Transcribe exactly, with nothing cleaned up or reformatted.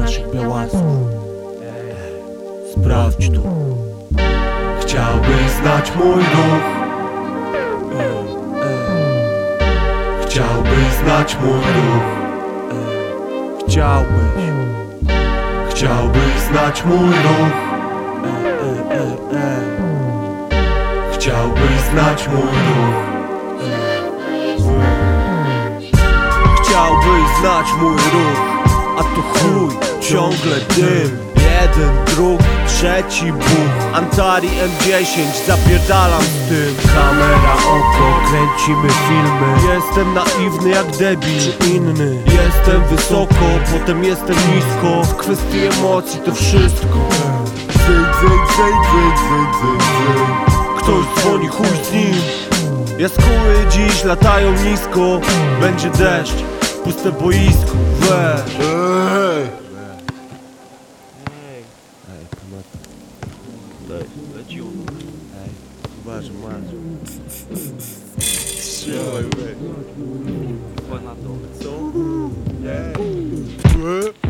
naszych białasów. Sprawdź to. Chciałbyś znać mój ruch. Chciałbyś znać mój ruch. Chciałbyś. Chciałbyś znać mój ruch. Chciałbyś znać mój ruch. Chciałbyś znać mój ruch. A tu chuj, ciągle dym. Jeden, drugi, trzeci buch. Antari M dziesięć, zapierdalam z tym. Kamera, oko, kręcimy filmy. Jestem naiwny jak debil czy inny. Jestem wysoko, potem jestem nisko. W kwestii emocji to wszystko. Dzyń, dzyń, dzyń, dzyń, dzyń, dzyń, dzyń. Ktoś dzwoni, chuj z nim. Jaskóły dziś latają nisko. Będzie deszcz, puste boisko. Weź. Ej. Ej, pomata. Daj, leci on. Ej, chyba, że masz. Strzelaj, wej. Chyba na dole. Co? Ej.